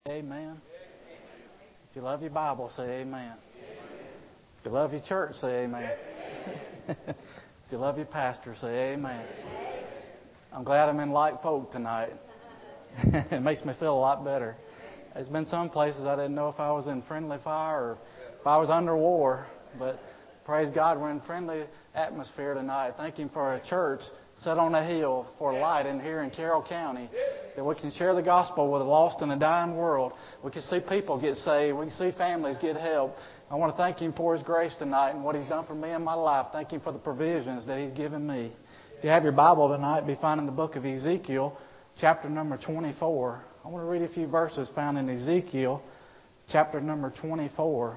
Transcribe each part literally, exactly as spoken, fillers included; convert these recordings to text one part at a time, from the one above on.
Amen. If you love your Bible, say amen. If you love your church, say amen. If you love your pastor, say amen. I'm glad I'm in light folk tonight. It makes me feel a lot better. There's been some places I didn't know if I was in friendly fire or if I was under war, but praise God, we're in friendly atmosphere tonight. Thank Him for a church set on a hill for light in here in Carroll County, that we can share the gospel with a lost and a dying world. We can see people get saved. We can see families get help. I want to thank Him for His grace tonight and what He's done for me in my life. Thank Him for the provisions that He's given me. If you have your Bible tonight, be finding the book of Ezekiel, chapter number twenty-four. I want to read a few verses found in Ezekiel, chapter number twenty-four.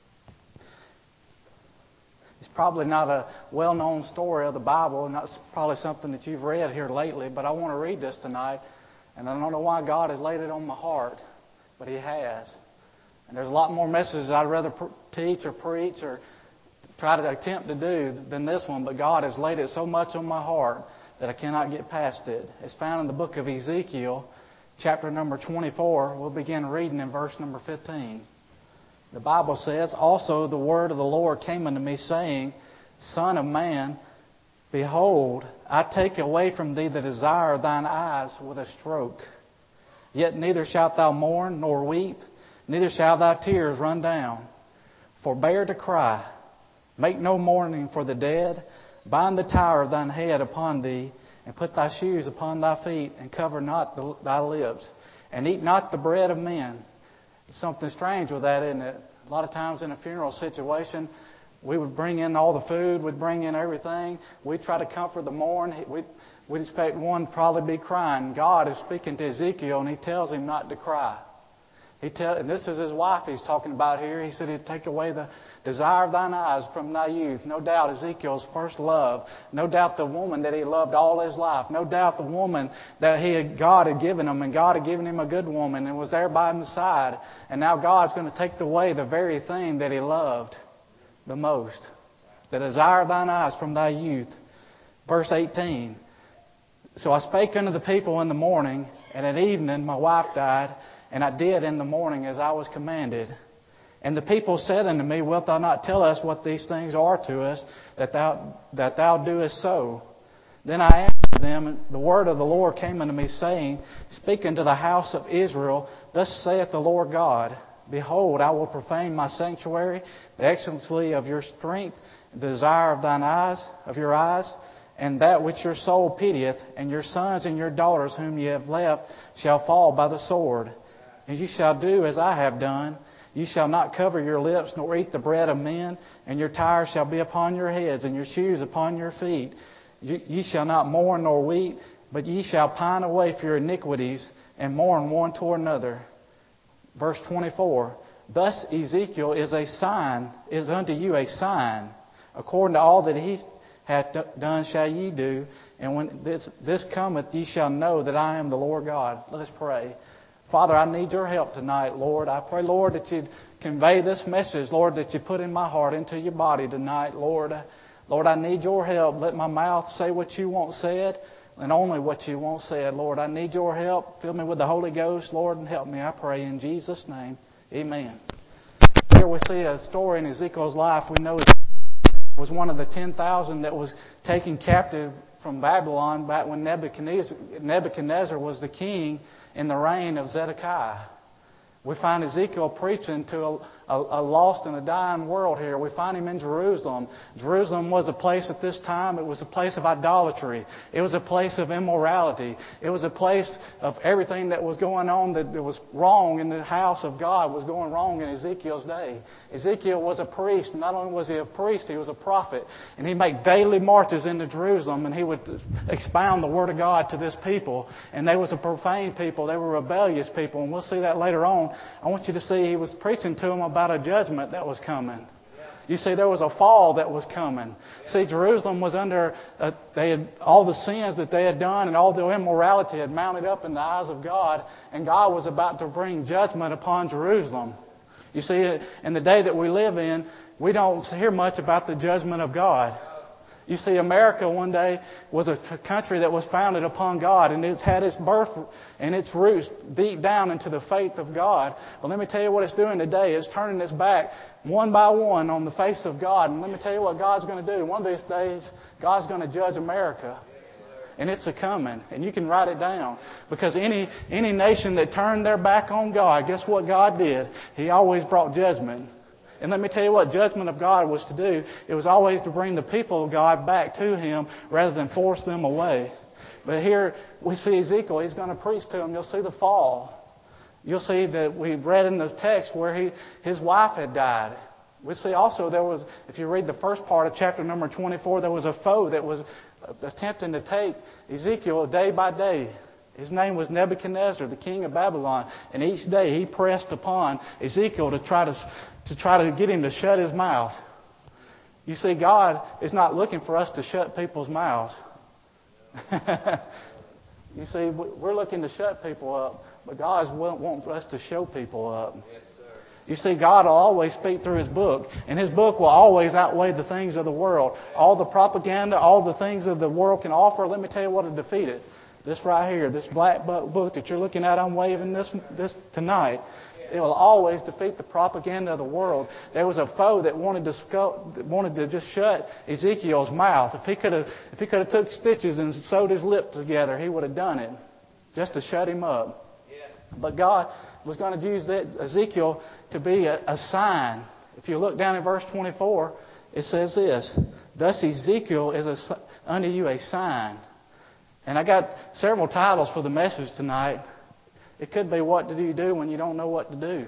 It's probably not a well-known story of the Bible, and that's probably something that you've read here lately, but I want to read this tonight, and I don't know why God has laid it on my heart, but He has. And there's a lot more messages I'd rather pr- teach or preach or try to attempt to do than this one, but God has laid it so much on my heart that I cannot get past it. It's found in the book of Ezekiel, chapter number twenty-four. We'll begin reading in verse number fifteen. The Bible says, "Also the word of the Lord came unto me, saying, Son of man, behold, I take away from thee the desire of thine eyes with a stroke. Yet neither shalt thou mourn nor weep, neither shall thy tears run down. Forbear to cry, make no mourning for the dead. Bind the tire of thine head upon thee, and put thy shoes upon thy feet, and cover not the, thy lips, and eat not the bread of men." There's something strange with that, isn't it? A lot of times in a funeral situation, we would bring in all the food, we'd bring in everything. We'd try to comfort the mourn. We'd, we'd expect one to probably be crying. God is speaking to Ezekiel, and He tells him not to cry. He tell, and this is his wife He's talking about here. He said He'd take away the desire of thine eyes from thy youth. No doubt Ezekiel's first love. No doubt the woman that he loved all his life. No doubt the woman that he had, God had given him, and God had given him a good woman and was there by his side. And now God's going to take away the very thing that he loved the most. The desire of thine eyes from thy youth. Verse eighteen. "So I spake unto the people in the morning, and at evening my wife died. And I did in the morning as I was commanded. And the people said unto me, Wilt thou not tell us what these things are to us, that thou that thou doest so? Then I answered them, The word of the Lord came unto me, saying, Speak unto the house of Israel, Thus saith the Lord God, Behold, I will profane my sanctuary, the excellency of your strength, the desire of thine eyes, of your eyes, and that which your soul pitieth, and your sons and your daughters whom ye have left shall fall by the sword. And you shall do as I have done. You shall not cover your lips, nor eat the bread of men, and your tires shall be upon your heads, and your shoes upon your feet. Ye shall not mourn nor weep, but ye shall pine away for your iniquities, and mourn one toward another." Verse twenty-four, "Thus Ezekiel is a sign, is unto you a sign. According to all that he hath done shall ye do, and when this, this cometh, ye shall know that I am the Lord God." Let us pray. Father, I need your help tonight, Lord. I pray, Lord, that you'd convey this message, Lord, that you put in my heart into your body tonight, Lord. Lord, I need your help. Let my mouth say what you want said and only what you want said, Lord. I need your help. Fill me with the Holy Ghost, Lord, and help me, I pray, in Jesus' name. Amen. Here we see a story in Ezekiel's life. We know he was one of the ten thousand that was taken captive from Babylon back when Nebuchadnezzar, Nebuchadnezzar was the king in the reign of Zedekiah. We find Ezekiel preaching to a, a, a lost and a dying world here. We find him in Jerusalem. Jerusalem was a place at this time, it was a place of idolatry. It was a place of immorality. It was a place of everything that was going on that was wrong in the house of God was going wrong in Ezekiel's day. Ezekiel was a priest. Not only was he a priest, he was a prophet. And he'd make daily marches into Jerusalem, and he would expound the Word of God to this people. And they was a profane people. They were rebellious people. And we'll see that later on. I want you to see he was preaching to them about a judgment that was coming. You see, there was a fall that was coming. See, Jerusalem was under, uh, they had, all the sins that they had done and all the immorality had mounted up in the eyes of God. And God was about to bring judgment upon Jerusalem. You see, in the day that we live in, we don't hear much about the judgment of God. You see, America one day was a country that was founded upon God, and it's had its birth and its roots deep down into the faith of God. But let me tell you what it's doing today. It's turning its back one by one on the face of God. And let me tell you what God's going to do. One of these days, God's going to judge America. And it's a coming. And you can write it down. Because any any nation that turned their back on God, guess what God did? He always brought judgment. And let me tell you what judgment of God was to do. It was always to bring the people of God back to Him rather than force them away. But here we see Ezekiel. He's going to preach to them. You'll see the fall. You'll see that we read in the text where he his wife had died. We see also there was, if you read the first part of chapter number twenty-four, there was a foe that was attempting to take Ezekiel day by day. His name was Nebuchadnezzar, the king of Babylon. And each day he pressed upon Ezekiel to try to, to try to get him to shut his mouth. You see, God is not looking for us to shut people's mouths. You see, we're looking to shut people up, but God wants us to show people up. You see, God will always speak through His book, and His book will always outweigh the things of the world. All the propaganda, all the things that the world can offer, let me tell you what will defeat it. This right here, this black book that you're looking at, I'm waving this this tonight. It will always defeat the propaganda of the world. There was a foe that wanted to scull, that wanted to just shut Ezekiel's mouth. If he could have, if he could have took stitches and sewed his lips together, he would have done it, just to shut him up. But God was going to use that Ezekiel to be a, a sign. If you look down in verse twenty-four, it says this: "Thus Ezekiel is a, unto you a sign." And I got several titles for the message tonight. It could be, what do you do when you don't know what to do?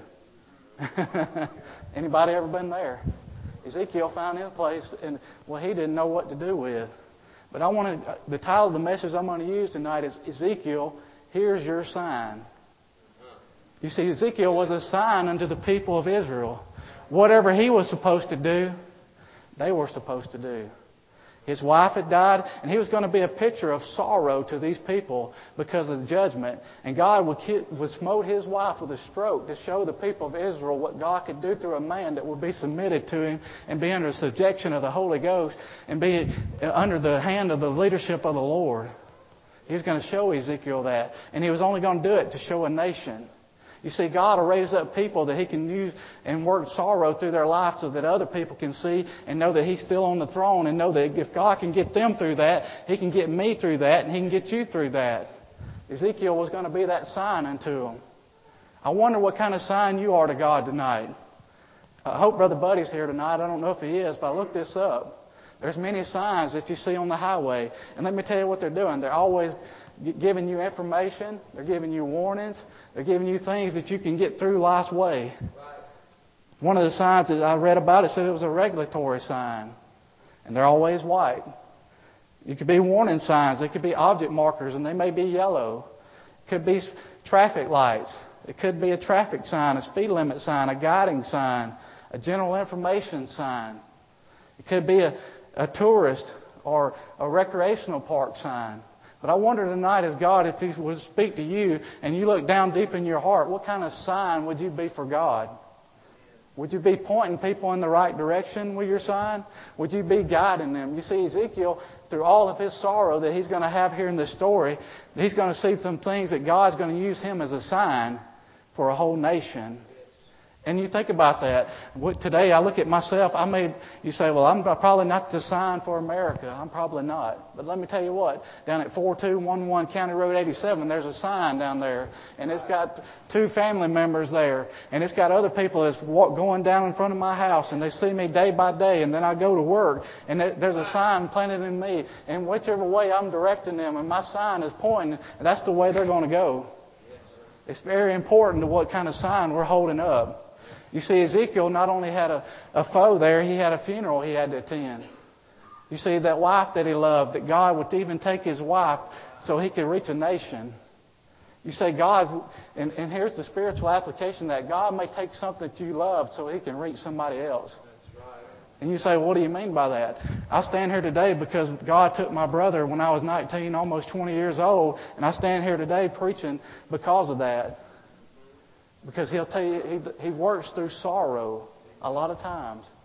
Anybody ever been there? Ezekiel found in a place, and well, he didn't know what to do with. But I want to, the title of the message I'm going to use tonight is Ezekiel, here's your sign. You see, Ezekiel was a sign unto the people of Israel. Whatever he was supposed to do, they were supposed to do. His wife had died, and he was going to be a picture of sorrow to these people because of the judgment. And God would, would smote his wife with a stroke to show the people of Israel what God could do through a man that would be submitted to him and be under subjection of the Holy Ghost and be under the hand of the leadership of the Lord. He was going to show Ezekiel that. And he was only going to do it to show a nation. You see, God will raise up people that He can use and work sorrow through their life so that other people can see and know that He's still on the throne and know that if God can get them through that, He can get me through that and He can get you through that. Ezekiel was going to be that sign unto them. I wonder what kind of sign you are to God tonight. I hope Brother Buddy's here tonight. I don't know if he is, but I looked this up. There's many signs that you see on the highway. And let me tell you what they're doing. They're always giving you information. They're giving you warnings. They're giving you things that you can get through life's way. One of the signs that I read about, it said it was a regulatory sign. And they're always white. It could be warning signs. It could be object markers, and they may be yellow. It could be traffic lights. It could be a traffic sign, a speed limit sign, a guiding sign, a general information sign. It could be a, a tourist or a recreational park sign. But I wonder tonight, as God, if He would speak to you and you look down deep in your heart, what kind of sign would you be for God? Would you be pointing people in the right direction with your sign? Would you be guiding them? You see, Ezekiel, through all of his sorrow that he's going to have here in this story, he's going to see some things that God's going to use him as a sign for a whole nation. And you think about that. Today, I look at myself. I may, you say, well, I'm probably not the sign for America. I'm probably not. But let me tell you what. Down at four two one one County Road eighty-seven, there's a sign down there. And it's got two family members there. And it's got other people that's walk, going down in front of my house. And they see me day by day. And then I go to work. And there's a sign planted in me. And whichever way I'm directing them, and my sign is pointing, that's the way they're going to go. It's very important to what kind of sign we're holding up. You see, Ezekiel not only had a, a foe there, he had a funeral he had to attend. You see, that wife that he loved, that God would even take his wife so he could reach a nation. You say, God, and, and here's the spiritual application, that God may take something that you love so He can reach somebody else. And you say, what do you mean by that? I stand here today because God took my brother when I was nineteen, almost twenty years old, and I stand here today preaching because of that. Because He'll tell you, He, he works through sorrow a lot of times.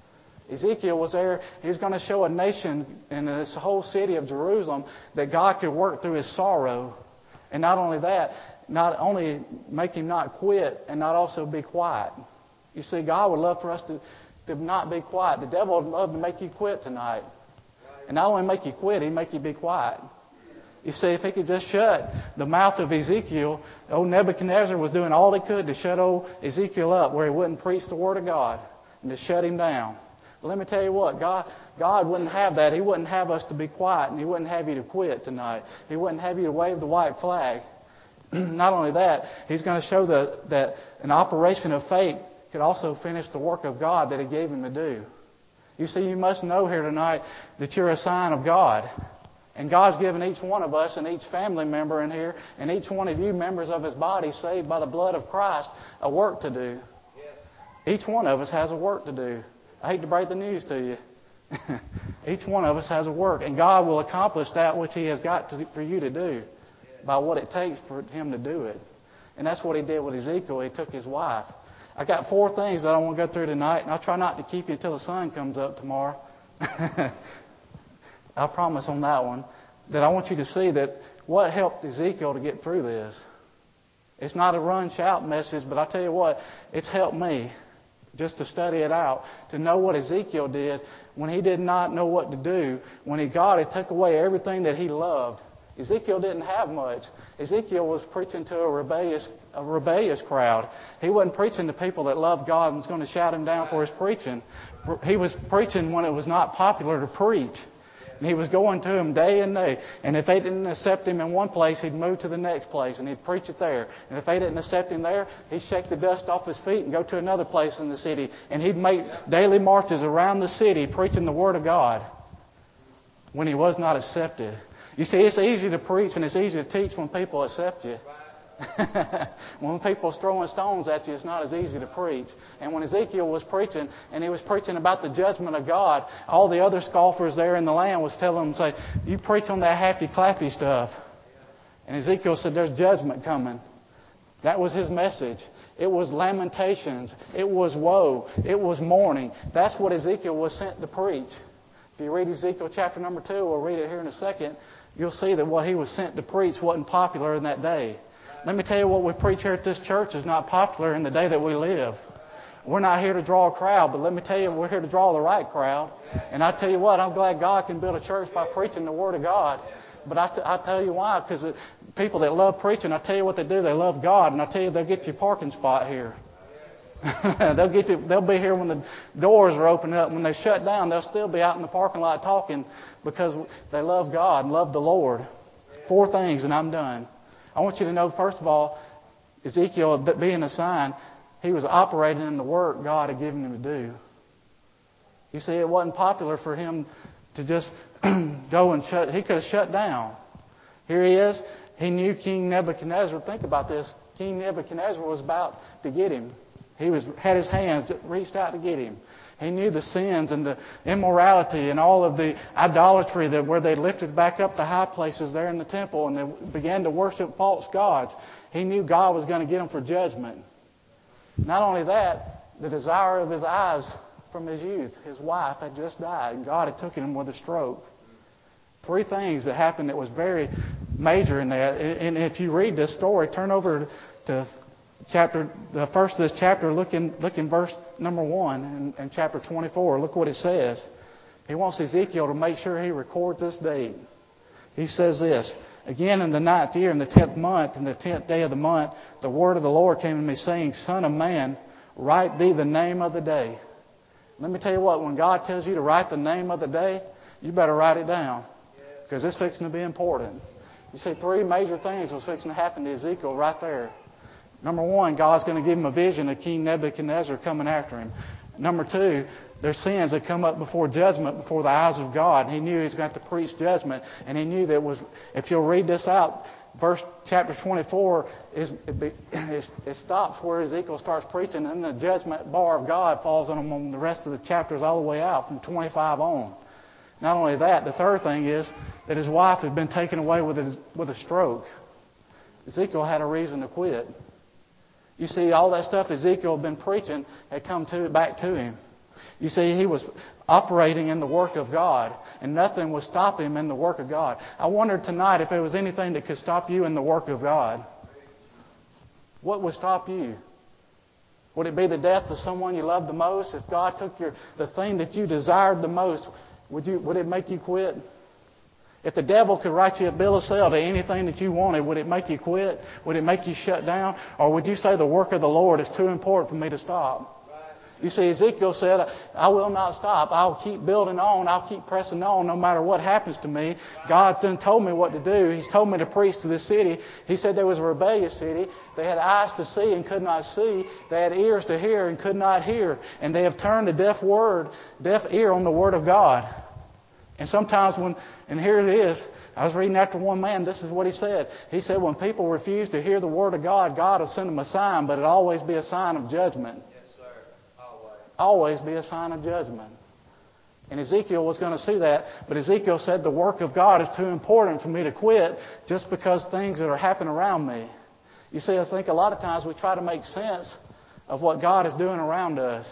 Ezekiel was there. He was going to show a nation in this whole city of Jerusalem that God could work through his sorrow. And not only that, not only make him not quit and not also be quiet. You see, God would love for us to, to not be quiet. The devil would love to make you quit tonight. And not only make you quit, he'd make you be quiet. You see, if he could just shut the mouth of Ezekiel, old Nebuchadnezzar was doing all he could to shut old Ezekiel up where he wouldn't preach the Word of God and to shut him down. But let me tell you what, God, God wouldn't have that. He wouldn't have us to be quiet, and He wouldn't have you to quit tonight. He wouldn't have you to wave the white flag. Not only that, He's going to show that, that an operation of faith could also finish the work of God that He gave him to do. You see, you must know here tonight that you're a sign of God. And God's given each one of us and each family member in here and each one of you members of His body saved by the blood of Christ a work to do. Yes. Each one of us has a work to do. I hate to break the news to you. Each one of us has a work. And God will accomplish that which He has got to, for you to do by what it takes for Him to do it. And that's what He did with Ezekiel. He took his wife. I got four things that I want to go through tonight, and I'll try not to keep you until the sun comes up tomorrow. I promise on that one that I want you to see that what helped Ezekiel to get through this. It's not a run, shout message, but I tell you what, it's helped me just to study it out, to know what Ezekiel did when he did not know what to do, when he God had took away everything that he loved. Ezekiel didn't have much. Ezekiel was preaching to a rebellious, a rebellious crowd. He wasn't preaching to people that loved God and was going to shout him down for his preaching. He was preaching when it was not popular to preach. And he was going to them day and day. And if they didn't accept him in one place, he'd move to the next place and he'd preach it there. And if they didn't accept him there, he'd shake the dust off his feet and go to another place in the city. And he'd make daily marches around the city preaching the Word of God when he was not accepted. You see, it's easy to preach and it's easy to teach when people accept you. When people are throwing stones at you, it's not as easy to preach. And when Ezekiel was preaching, and he was preaching about the judgment of God, all the other scoffers there in the land was telling him, say, you preach on that happy clappy stuff. And Ezekiel said, there's judgment coming. That was his message. It was lamentations. It was woe. It was mourning. That's what Ezekiel was sent to preach. If you read Ezekiel chapter number two, we'll read it here in a second, you'll see that what he was sent to preach wasn't popular in that day. Let me tell you what we preach here at this church is not popular in the day that we live. We're not here to draw a crowd, but let me tell you, we're here to draw the right crowd. And I tell you what, I'm glad God can build a church by preaching the Word of God. But I, t- I tell you why, because people that love preaching, I tell you what they do, they love God. And I tell you, they'll get you a parking spot here. they'll get you, they'll be here when the doors are opening up. When they shut down, they'll still be out in the parking lot talking because they love God and love the Lord. Four things, and I'm done. I want you to know, first of all, Ezekiel, being a sign, he was operating in the work God had given him to do. You see, it wasn't popular for him to just go and shut. He could have shut down. Here he is. He knew King Nebuchadnezzar. Think about this. King Nebuchadnezzar was about to get him. He was had his hands reached out to get him. He knew the sins and the immorality and all of the idolatry that where they lifted back up the high places there in the temple and they began to worship false gods. He knew God was going to get them for judgment. Not only that, the desire of his eyes from his youth. His wife had just died and God had taken him with a stroke. Three things that happened that was very major in that. And if you read this story, turn over to chapter, the first of this chapter, look in, look in verse number one in, in chapter twenty-four. Look what it says. He wants Ezekiel to make sure he records this date. He says this, again in the ninth year, in the tenth month, in the tenth day of the month, the word of the Lord came to me saying, Son of man, write thee the name of the day. Let me tell you what, when God tells you to write the name of the day, you better write it down. Because it's fixing to be important. You see, three major things was fixing to happen to Ezekiel right there. Number one, God's going to give him a vision of King Nebuchadnezzar coming after him. Number two, there's sins that come up before judgment, before the eyes of God. He knew he was going to have to preach judgment. And he knew that was, if you'll read this out, verse chapter twenty-four, is, it, it, it stops where Ezekiel starts preaching, and the judgment bar of God falls on him on the rest of the chapters all the way out from twenty-five on. Not only that, the third thing is that his wife had been taken away with a, with a stroke. Ezekiel had a reason to quit. You see, all that stuff Ezekiel had been preaching had come to back to him. You see, he was operating in the work of God, and nothing would stop him in the work of God. I wondered tonight if there was anything that could stop you in the work of God. What would stop you? Would it be the death of someone you love the most? If God took your the thing that you desired the most, would you would it make you quit? If the devil could write you a bill of sale to anything that you wanted, would it make you quit? Would it make you shut down? Or would you say the work of the Lord is too important for me to stop? You see, Ezekiel said, I will not stop. I'll keep building on. I'll keep pressing on no matter what happens to me. God's done told me what to do. He's told me to preach to this city. He said there was a rebellious city. They had eyes to see and could not see. They had ears to hear and could not hear. And they have turned a deaf word, deaf ear on the Word of God. And sometimes when, and here it is, I was reading after one man, this is what he said. He said when people refuse to hear the Word of God, God will send them a sign, but it'll always be a sign of judgment. Always be a sign of judgment. And Ezekiel was going to see that, but Ezekiel said the work of God is too important for me to quit just because things that are happening around me. You see, I think a lot of times we try to make sense of what God is doing around us.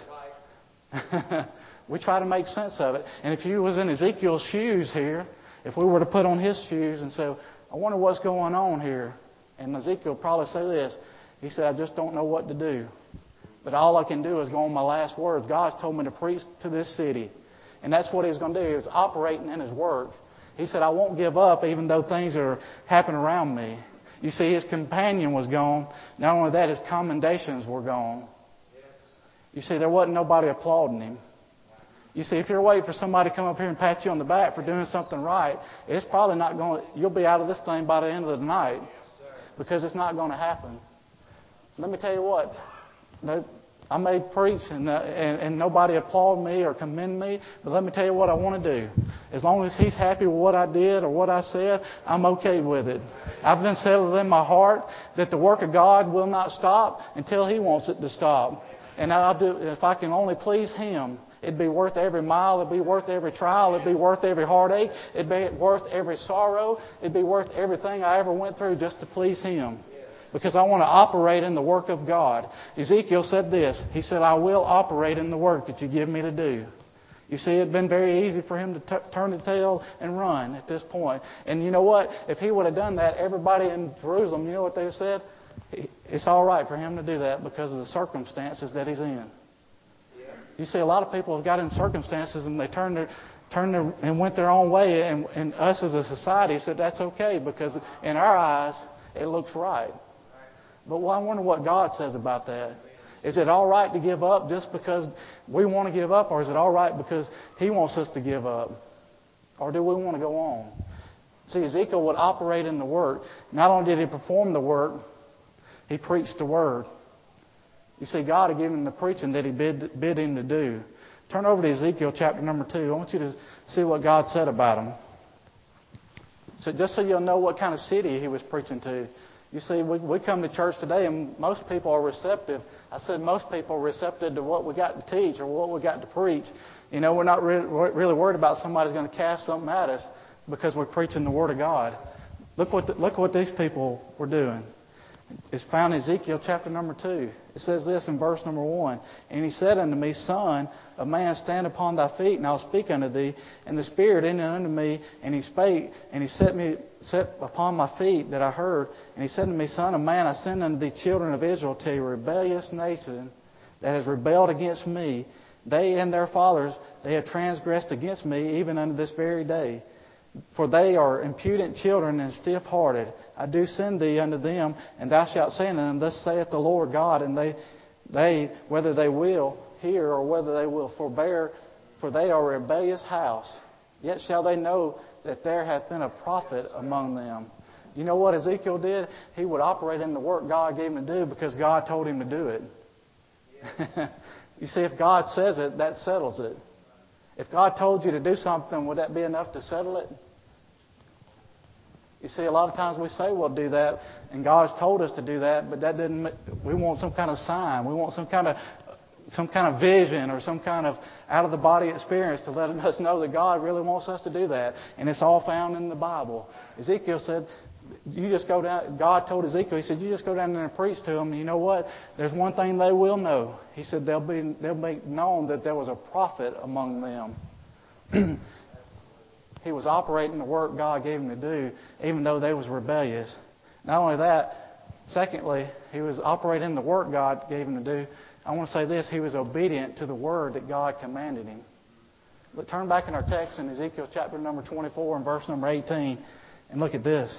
We try to make sense of it. And if you was in Ezekiel's shoes here, if we were to put on his shoes and say, I wonder what's going on here. And Ezekiel would probably say this. He said, I just don't know what to do. But all I can do is go on my last words. God's told me to preach to this city. And that's what he was going to do. He was operating in his work. He said, I won't give up even though things are happening around me. You see, his companion was gone. Not only that, his commendations were gone. You see, there wasn't nobody applauding him. You see, if you're waiting for somebody to come up here and pat you on the back for doing something right, it's probably not going to, you'll be out of this thing by the end of the night. Because it's not going to happen. Let me tell you what. I may preach and, uh, and, and nobody applaud me or commend me, but let me tell you what I want to do. As long as he's happy with what I did or what I said, I'm okay with it. I've been settled in my heart that the work of God will not stop until he wants it to stop. And I'll do, if I can only please him, it'd be worth every mile. It'd be worth every trial. It'd be worth every heartache. It'd be worth every sorrow. It'd be worth everything I ever went through just to please him. Because I want to operate in the work of God. Ezekiel said this. He said, I will operate in the work that you give me to do. You see, it had been very easy for him to t- turn the tail and run at this point. And you know what? If he would have done that, everybody in Jerusalem, you know what they said? It's all right for him to do that because of the circumstances that he's in. You see, a lot of people have got in circumstances and they turned their, turned their, and went their own way. And, and us as a society said that's okay because in our eyes, it looks right. But I wonder what God says about that. Is it all right to give up just because we want to give up, or is it all right because he wants us to give up? Or do we want to go on? See, Ezekiel would operate in the work. Not only did he perform the work, he preached the word. You see, God had given him the preaching that he bid, bid him to do. Turn over to Ezekiel chapter number two. I want you to see what God said about him. So just so you'll know what kind of city he was preaching to. You see, we, we come to church today and most people are receptive. I said most people are receptive to what we got to teach or what we got to preach. You know, we're not really, really worried about somebody's going to cast something at us because we're preaching the Word of God. Look what the, look what these people were doing. It's found in Ezekiel chapter number two. It says this in verse number one. And he said unto me, Son of man, stand upon thy feet, and I'll speak unto thee. And the Spirit entered unto me, and he spake, and he set me set upon my feet that I heard. And he said unto me, Son of man, I send unto thee children of Israel to a rebellious nation that has rebelled against me. They and their fathers, they have transgressed against me, even unto this very day. For they are impudent children and stiff-hearted. I do send thee unto them, and thou shalt say unto them, Thus saith the Lord God, and they, they, whether they will hear or whether they will forbear, for they are a rebellious house. Yet shall they know that there hath been a prophet among them. You know what Ezekiel did? He would operate in the work God gave him to do because God told him to do it. Yeah. You see, if God says it, that settles it. If God told you to do something, would that be enough to settle it? You see, a lot of times we say we'll do that, and God's told us to do that, but that didn't. We want some kind of sign. We want some kind of some kind of vision or some kind of out of the body experience to let us know that God really wants us to do that, and it's all found in the Bible. Ezekiel said, You just go down. God told Ezekiel, He said, you just go down there and preach to them. And you know what? There's one thing they will know. He said they'll be they'll make known that there was a prophet among them. He was operating the work God gave him to do, even though they was rebellious. Not only that, secondly, he was operating the work God gave him to do. I want to say this: he was obedient to the word that God commanded him. But turn back in our text in Ezekiel chapter number twenty-four and verse number eighteen, and look at this.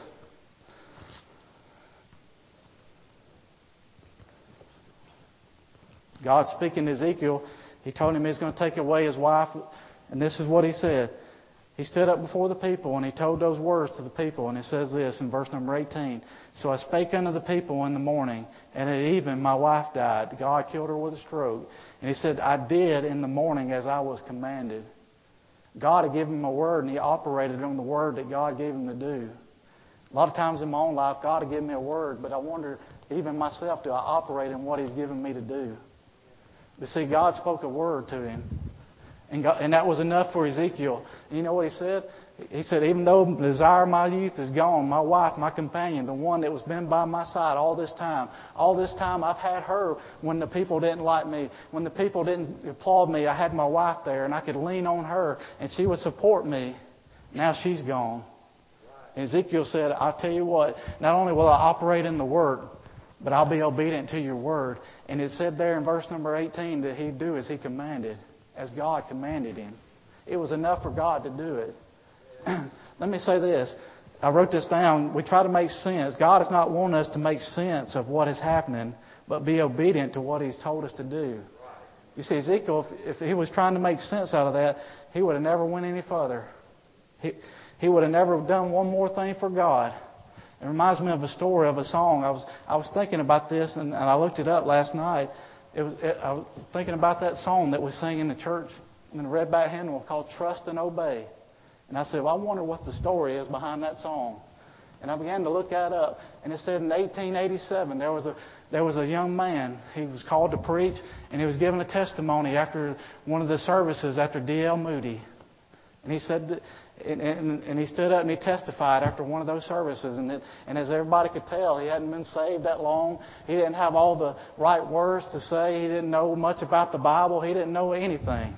God speaking to Ezekiel, He told him He's going to take away his wife, and this is what He said. He stood up before the people and He told those words to the people, and it says this in verse number eighteen. So I spake unto the people in the morning, and at even my wife died. God killed her with a stroke. And He said, I did in the morning as I was commanded. God had given him a word, and he operated on the word that God gave him to do. A lot of times in my own life, God had given me a word, but I wonder, even myself, do I operate in what He's given me to do? But see, God spoke a word to him. And, God, and that was enough for Ezekiel. And you know what he said? He said, even though the desire of my youth is gone, my wife, my companion, the one that was been by my side all this time, all this time I've had her when the people didn't like me, when the people didn't applaud me, I had my wife there and I could lean on her and she would support me. Now she's gone. And Ezekiel said, I'll tell you what, not only will I operate in the word, but I'll be obedient to your word. And it said there in verse number eighteen that he'd do as he commanded, as God commanded him. It was enough for God to do it. Let me say this. I wrote this down. We try to make sense. God is not wanting us to make sense of what is happening, but be obedient to what He's told us to do. You see, Ezekiel, if, if he was trying to make sense out of that, he would have never went any further. He, he would have never done one more thing for God. It reminds me of a story of a song. I was I was thinking about this, and, and I looked it up last night. It was it, I was thinking about that song that we sang in the church in the Redback Hymnal called "Trust and Obey." And I said, well, I wonder what the story is behind that song. And I began to look that up, and it said in eighteen eighty-seven there was a there was a young man. He was called to preach, and he was given a testimony after one of the services after D L Moody. And he said, that, and, and, and he stood up and he testified after one of those services. And, it, and as everybody could tell, he hadn't been saved that long. He didn't have all the right words to say. He didn't know much about the Bible. He didn't know anything.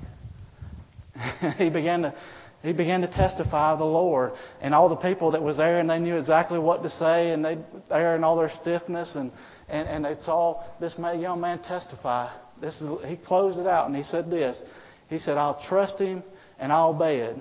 he began to he began to testify of the Lord, and all the people that was there, and they knew exactly what to say, and they there in all their stiffness, and, and, and they saw this man, young man testify. This is, he closed it out, and he said this. He said, "I'll trust Him and I'll obey it."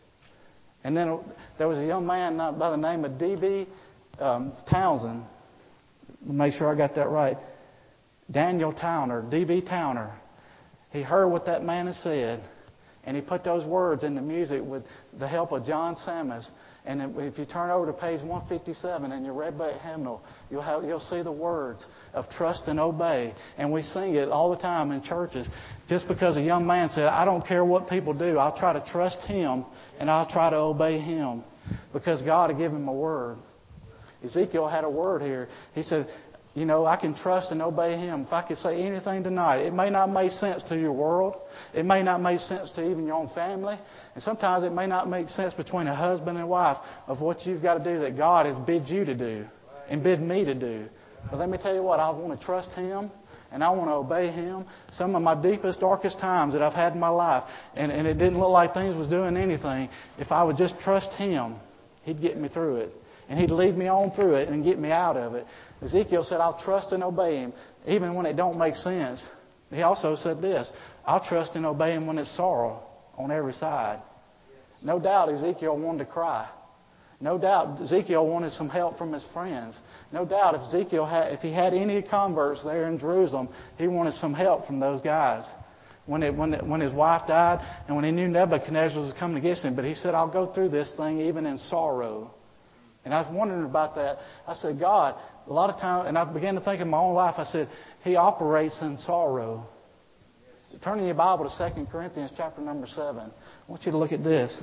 And then there was a young man by the name of D B Um, Townsend. Make sure I got that right. Daniel Towner, D B Towner. He heard what that man had said, and he put those words into music with the help of John Sammis. And if you turn over to page one fifty-seven in your Redback Hymnal, you'll have you'll see the words of trust and obey. And we sing it all the time in churches. Just because a young man said, "I don't care what people do, I'll try to trust Him and I'll try to obey Him," because God had given him a word. Ezekiel had a word here. He said, you know, I can trust and obey Him. If I could say anything tonight, it may not make sense to your world. It may not make sense to even your own family. And sometimes it may not make sense between a husband and wife of what you've got to do that God has bid you to do and bid me to do. But let me tell you what, I want to trust Him and I want to obey Him. Some of my deepest, darkest times that I've had in my life, and, and it didn't look like things was doing anything, if I would just trust Him, He'd get me through it. And He'd lead me on through it and get me out of it. Ezekiel said, I'll trust and obey Him, even when it don't make sense. He also said this, I'll trust and obey Him when it's sorrow on every side. No doubt Ezekiel wanted to cry. No doubt Ezekiel wanted some help from his friends. No doubt if Ezekiel had, if he had any converts there in Jerusalem, he wanted some help from those guys. When, it, when, it, when his wife died and when he knew Nebuchadnezzar was coming against him. But he said, I'll go through this thing even in sorrow. And I was wondering about that. I said, God, a lot of times, and I began to think in my own life, I said, He operates in sorrow. Turn in your Bible to Second Corinthians chapter number seven. I want you to look at this.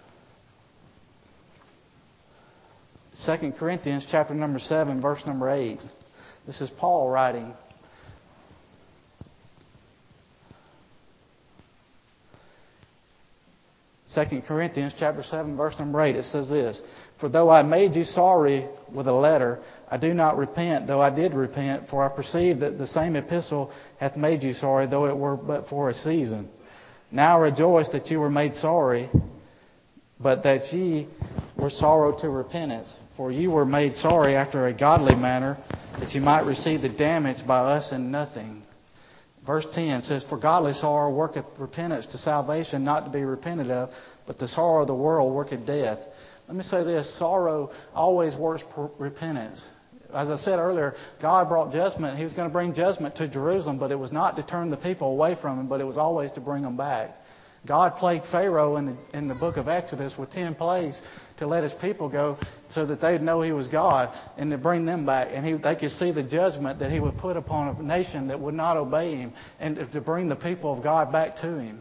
Second Corinthians chapter number seven, verse number eight. This is Paul writing. Second Corinthians chapter seven, verse number eight, it says this, "For though I made you sorry with a letter, I do not repent, though I did repent, for I perceive that the same epistle hath made you sorry, though it were but for a season. Now I rejoice that you were made sorry, but that ye were sorrowed to repentance. For you were made sorry after a godly manner, that you might receive the damage by us in nothing." Verse ten says, "For godly sorrow worketh repentance to salvation, not to be repented of, but the sorrow of the world worketh death." Let me say this, sorrow always works for repentance. As I said earlier, God brought judgment. He was going to bring judgment to Jerusalem, but it was not to turn the people away from Him, but it was always to bring them back. God plagued Pharaoh in the, in the book of Exodus with ten plagues to let His people go so that they'd know He was God and to bring them back. And he, they could see the judgment that He would put upon a nation that would not obey Him and to bring the people of God back to Him.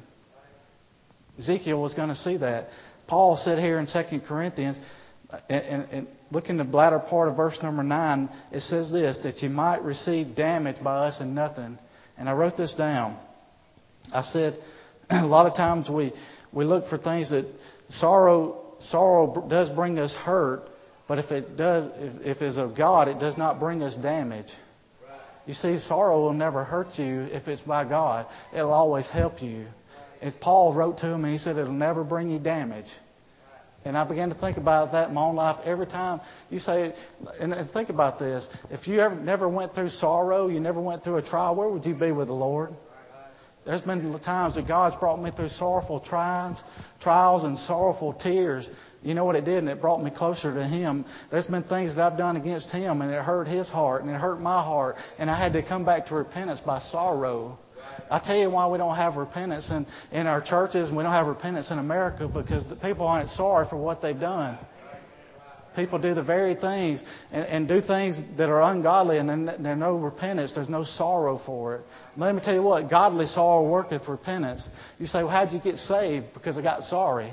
Ezekiel was going to see that. Paul said here in Second Corinthians, and, and, and look in the latter part of verse number nine, it says this, that you might receive damage by us in nothing. And I wrote this down. I said, a lot of times we, we look for things that sorrow sorrow does bring us hurt, but if it does, if, if it's of God, it does not bring us damage. You see, sorrow will never hurt you if it's by God. It'll always help you. As Paul wrote to him, and he said it'll never bring you damage. And I began to think about that in my own life. Every time you say, and think about this, if you ever never went through sorrow, you never went through a trial, where would you be with the Lord? There's been times that God's brought me through sorrowful trials, trials and sorrowful tears. You know what it did? And it brought me closer to Him. There's been things that I've done against Him, and it hurt His heart, and it hurt my heart. And I had to come back to repentance by sorrow. I tell you why we don't have repentance in, in our churches, and we don't have repentance in America, because the people aren't sorry for what they've done. People do the very things and, and do things that are ungodly, and then there's no repentance. There's no sorrow for it. Let me tell you what, godly sorrow worketh repentance. You say, well, how'd you get saved? Because I got sorry.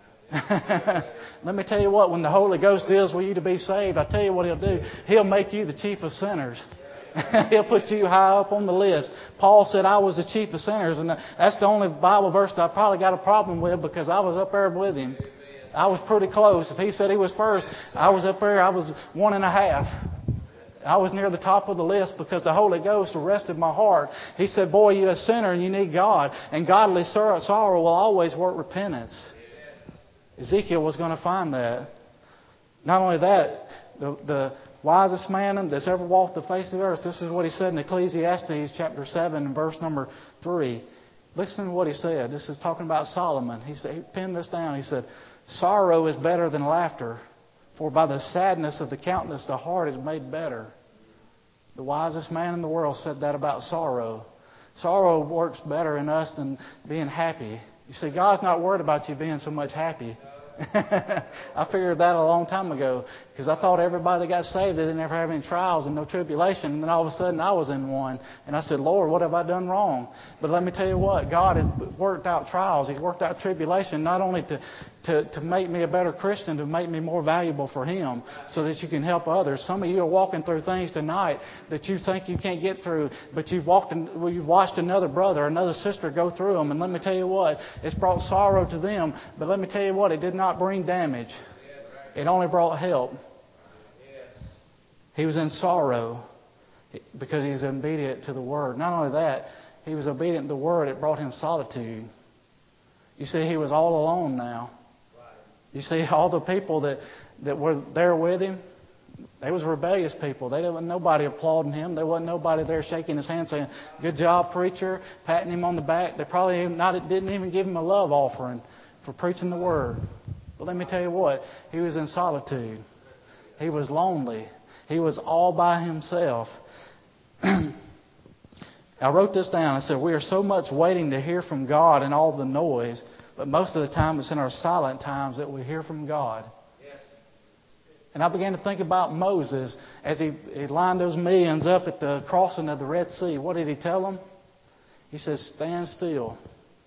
Let me tell you what, when the Holy Ghost deals with you to be saved, I tell you what He'll do. He'll make you the chief of sinners. He'll put you high up on the list. Paul said, I was the chief of sinners, and that's the only Bible verse that I probably got a problem with, because I was up there with Him. I was pretty close. If He said He was first, I was up there. I was one and a half. I was near the top of the list because the Holy Ghost arrested my heart. He said, boy, you're a sinner and you need God. And godly sorrow will always work repentance. Ezekiel was going to find that. Not only that, the, the wisest man that's ever walked the face of the earth, this is what he said in Ecclesiastes chapter seven and verse number three. Listen to what he said. This is talking about Solomon. He said, he penned this down. He said, sorrow is better than laughter, for by the sadness of the countenance the heart is made better. The wisest man in the world said that about sorrow. Sorrow works better in us than being happy. You see, God's not worried about you being so much happy. I figured that a long time ago, because I thought everybody that got saved, they didn't ever have any trials and no tribulation. And then all of a sudden I was in one. And I said, Lord, what have I done wrong? But let me tell you what, God has worked out trials. He's worked out tribulation, not only to, to, to make me a better Christian, to make me more valuable for Him, so that you can help others. Some of you are walking through things tonight that you think you can't get through, but you've walked in, well, you've watched another brother or another sister go through them. And let me tell you what, it's brought sorrow to them. But let me tell you what, it did not bring damage. It only brought help. He was in sorrow because he was obedient to the Word. Not only that, he was obedient to the Word. It brought him solitude. You see, he was all alone now. You see, all the people that, that were there with him, they was rebellious people. They wasn't nobody applauding him. There wasn't nobody there shaking his hand saying, good job, preacher, patting him on the back. They probably not didn't even give him a love offering for preaching the Word. But let me tell you what, he was in solitude. He was lonely. He was all by himself. I wrote this down. I said, we are so much waiting to hear from God in all the noise, but most of the time it's in our silent times that we hear from God. And I began to think about Moses as he, he lined those millions up at the crossing of the Red Sea. What did he tell them? He says, stand still.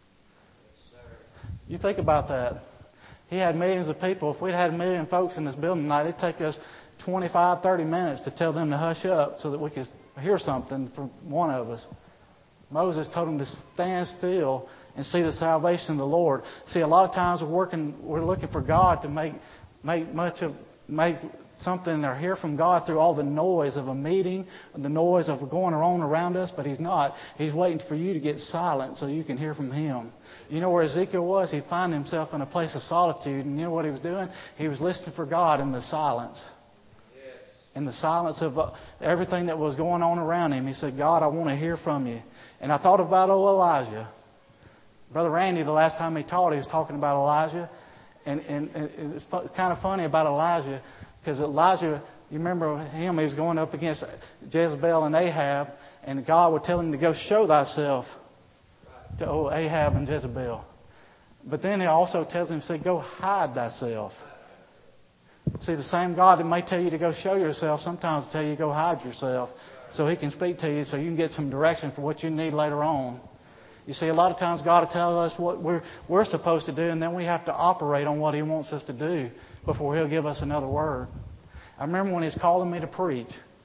You think about that. He had millions of people. If we'd had a million folks in this building tonight, it'd take us twenty-five, thirty minutes to tell them to hush up so that we could hear something from one of us. Moses told him to stand still and see the salvation of the Lord. See, a lot of times we're working, we're looking for God to make make much of make something or hear from God through all the noise of a meeting, the noise of going on around us, but He's not. He's waiting for you to get silent so you can hear from Him. You know where Ezekiel was? He'd find himself in a place of solitude, and you know what he was doing? He was listening for God in the silence. In the silence of uh, everything that was going on around him. He said, God, I want to hear from you. And I thought about old Elijah. Brother Randy, the last time he taught, he was talking about Elijah. And, and, and it's kind of funny about Elijah, because Elijah, you remember him, he was going up against Jezebel and Ahab, and God would tell him to go show thyself to old Ahab and Jezebel. But then he also tells him, say, go hide thyself. See, the same God that may tell you to go show yourself, sometimes tell you to go hide yourself so He can speak to you, so you can get some direction for what you need later on. You see, a lot of times God will tell us what we're, we're supposed to do, and then we have to operate on what He wants us to do before He'll give us another word. I remember when He was calling me to preach.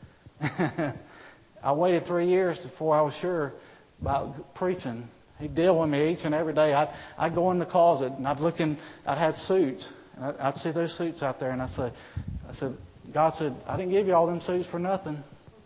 I waited three years before I was sure about preaching. He'd deal with me each and every day. I'd, I'd go in the closet, and I'd look in, I'd have suits. And I'd see those suits out there, and I said, I said, God said, I didn't give you all them suits for nothing.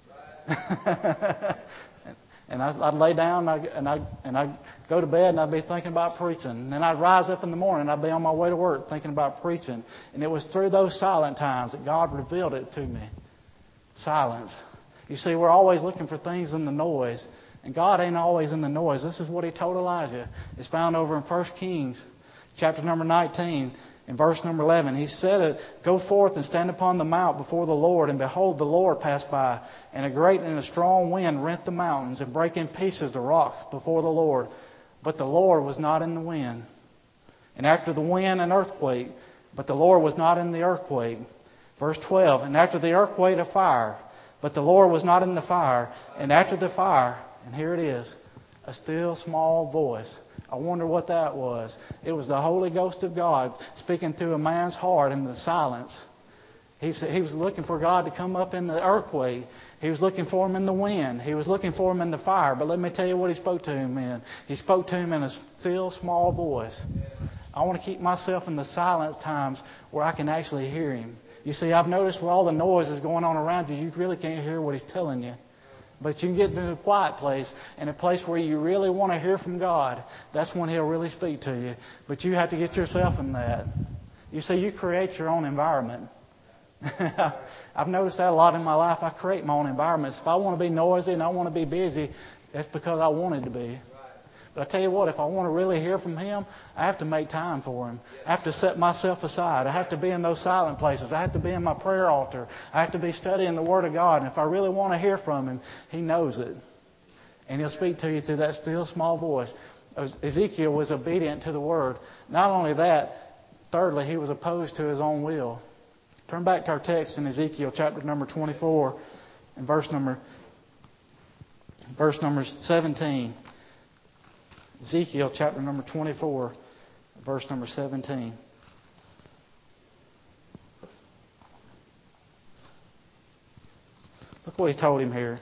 And I'd, I'd lay down, and I'd, and, I'd, and I'd go to bed, and I'd be thinking about preaching. And then I'd rise up in the morning, and I'd be on my way to work thinking about preaching. And it was through those silent times that God revealed it to me. Silence. You see, we're always looking for things in the noise. And God ain't always in the noise. This is what He told Elijah. It's found over in First Kings, chapter number nineteen. In verse number eleven, He said, go forth and stand upon the mount before the Lord, and behold, the Lord passed by, and a great and a strong wind rent the mountains, and brake in pieces the rocks before the Lord. But the Lord was not in the wind. And after the wind, an earthquake, but the Lord was not in the earthquake. Verse twelve, and after the earthquake, a fire, but the Lord was not in the fire. And after the fire, and here it is, a still small voice. I wonder what that was. It was the Holy Ghost of God speaking through a man's heart in the silence. He said he was looking for God to come up in the earthquake. He was looking for Him in the wind. He was looking for Him in the fire. But let me tell you what He spoke to him in. He spoke to him in a still small voice. I want to keep myself in the silent times where I can actually hear Him. You see, I've noticed with all the noise that's going on around you, you really can't hear what He's telling you. But you can get to a quiet place, and a place where you really want to hear from God. That's when He'll really speak to you. But you have to get yourself in that. You see, you create your own environment. I've noticed that a lot in my life. I create my own environments. If I want to be noisy and I want to be busy, that's because I wanted to be. But I tell you what, if I want to really hear from Him, I have to make time for Him. I have to set myself aside. I have to be in those silent places. I have to be in my prayer altar. I have to be studying the Word of God. And if I really want to hear from Him, He knows it. And He'll speak to you through that still small voice. Ezekiel was obedient to the Word. Not only that, thirdly, he was opposed to his own will. Turn back to our text in Ezekiel chapter number twenty-four and verse number, verse number seventeen. Ezekiel chapter number twenty-four, verse number seventeen. Look what He told him here.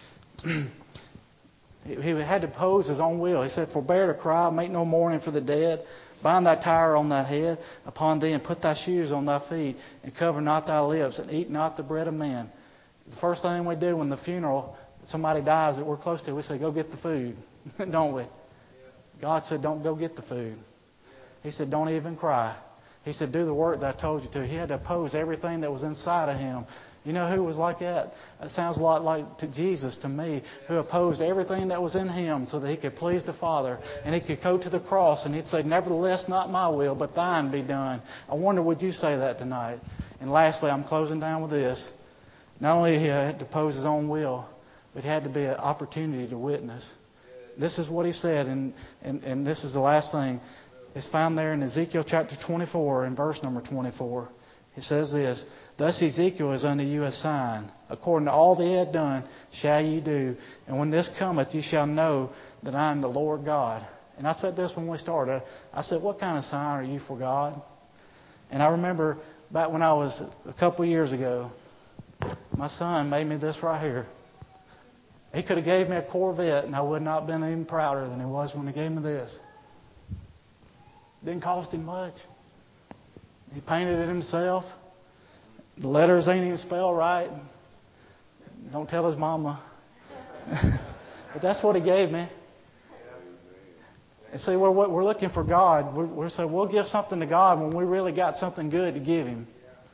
He had to oppose his own will. He said, forbear to cry, make no mourning for the dead. Bind thy tire on thy head upon thee, and put thy shoes on thy feet, and cover not thy lips, and eat not the bread of men. The first thing we do when the funeral, somebody dies that we're close to, we say, go get the food. Don't we? God said, don't go get the food. He said, don't even cry. He said, do the work that I told you to. He had to oppose everything that was inside of him. You know who was like that? It sounds a lot like to Jesus to me, who opposed everything that was in Him so that He could please the Father. And He could go to the cross and He'd say, nevertheless, not my will, but thine be done. I wonder, would you say that tonight? And lastly, I'm closing down with this. Not only he had to oppose his own will, but he had to be an opportunity to witness. This is what he said, and, and, and this is the last thing. It's found there in Ezekiel chapter twenty-four and verse number twenty-four. He says this, thus Ezekiel is unto you a sign. According to all that he had done, shall ye do. And when this cometh, ye shall know that I am the Lord God. And I said this when we started. I said, what kind of sign are you for God? And I remember back when I was a couple of years ago, my son made me this right here. He could have gave me a Corvette, and I would not have been even prouder than he was when he gave me this. Didn't cost him much. He painted it himself. The letters ain't even spelled right. Don't tell his mama. But that's what he gave me. And see, we're, we're looking for God. We're, we're saying we'll give something to God when we really got something good to give Him.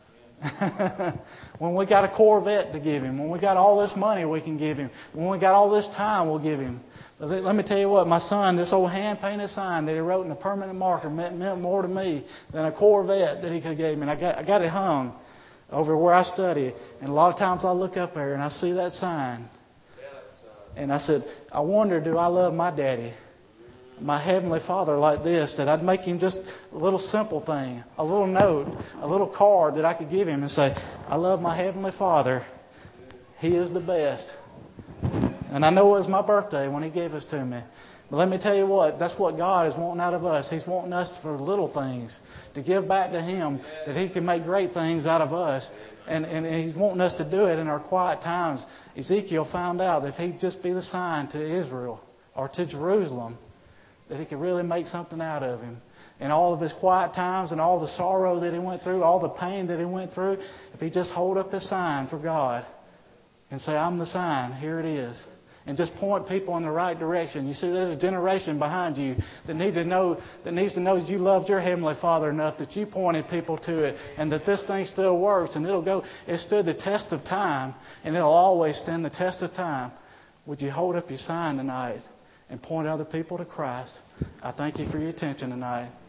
When we got a Corvette to give Him. When we got all this money we can give Him. When we got all this time we'll give Him. But let me tell you what, my son, this old hand-painted sign that he wrote in a permanent marker meant, meant more to me than a Corvette that he could have gave me. And I got, I got it hung over where I study. And a lot of times I look up there and I see that sign. And I said, I wonder, do I love my daddy, my Heavenly Father, like this, that I'd make Him just a little simple thing, a little note, a little card that I could give Him and say, I love my Heavenly Father. He is the best. And I know it was my birthday when He gave us to me. But let me tell you what, that's what God is wanting out of us. He's wanting us for little things, to give back to Him, that He can make great things out of us. And, and He's wanting us to do it in our quiet times. Ezekiel found out that if he'd just be the sign to Israel or to Jerusalem, that He could really make something out of him. In all of his quiet times and all the sorrow that he went through, all the pain that he went through, if he just hold up his sign for God and say, I'm the sign, here it is. And just point people in the right direction. You see, there's a generation behind you that need to know, that needs to know that you loved your Heavenly Father enough that you pointed people to it, and that this thing still works, and it'll go. It stood the test of time, and it'll always stand the test of time. Would you hold up your sign tonight and point other people to Christ? I thank you for your attention tonight.